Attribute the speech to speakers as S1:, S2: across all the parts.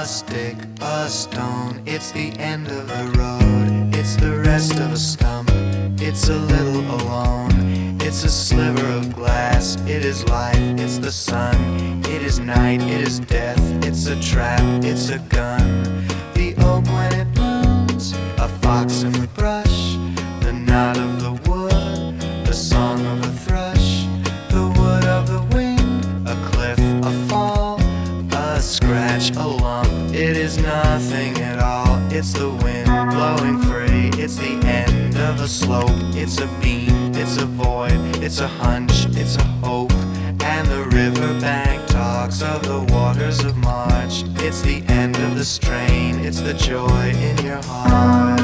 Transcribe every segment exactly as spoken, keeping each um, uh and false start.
S1: a stick, a stone. It's the end of the road. It's the rest of a stump. It's a little alone. It's a sliver of glass. It is life. It's the sun. It is night. It is death. It's a trap. It's a gun. The oak when it blooms. A fox in the brush. The knot of the wood. The song of a thrush. The wood of the wind. A cliff. A fall. A scratch. A lump. It is nothing at all. It's the wind blowing free. It's the end of a slope. It's a beam. It's a void. It's a hunch. It's a hope. And the riverbank talks of the waters of March. It's the end of the strain. It's the joy in your heart.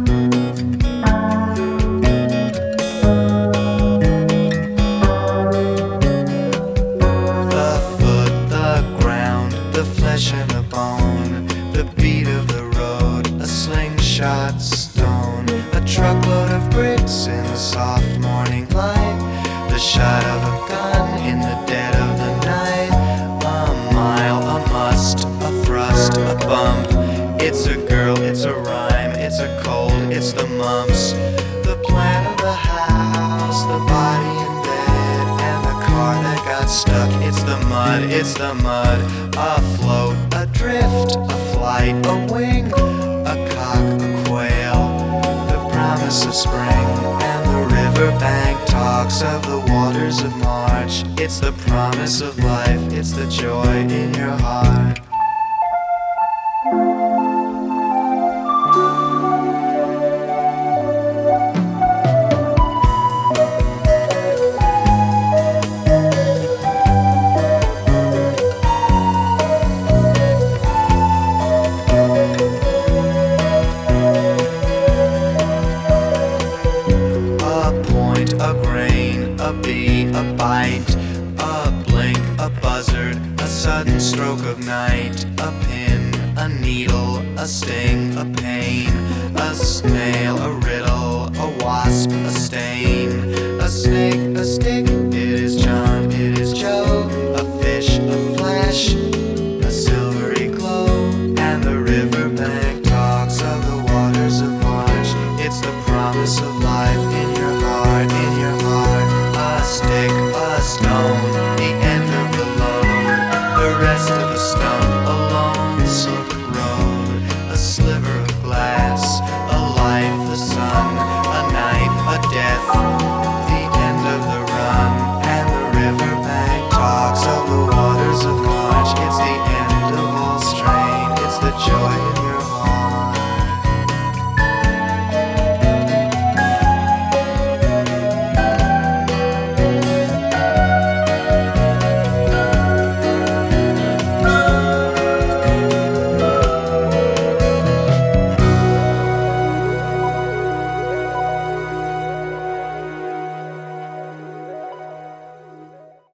S1: The foot, the ground, the flesh and the bone, the beat of the road, a slingshot stone, a truckload of bricks in the soft morning light, the shot of a gun in the dead of the night, a mile, a must, a thrust, a bump. It's a girl, it's a rhyme, it's a cold, it's the mumps, the plan of the house, the body in bed, and the car that got stuck. It's the mud, it's the mud, a float, a drift, a flight, a wing, a cock, a quail, the promise of spring, and the riverbank talks of the waters of March. It's the promise of life, it's the joy in your heart. A grain, a bee, a bite, a blink, a buzzard, a sudden stroke of night, a pin, a needle, a sting, a pain, a snail, a riddle, a wasp, a stain.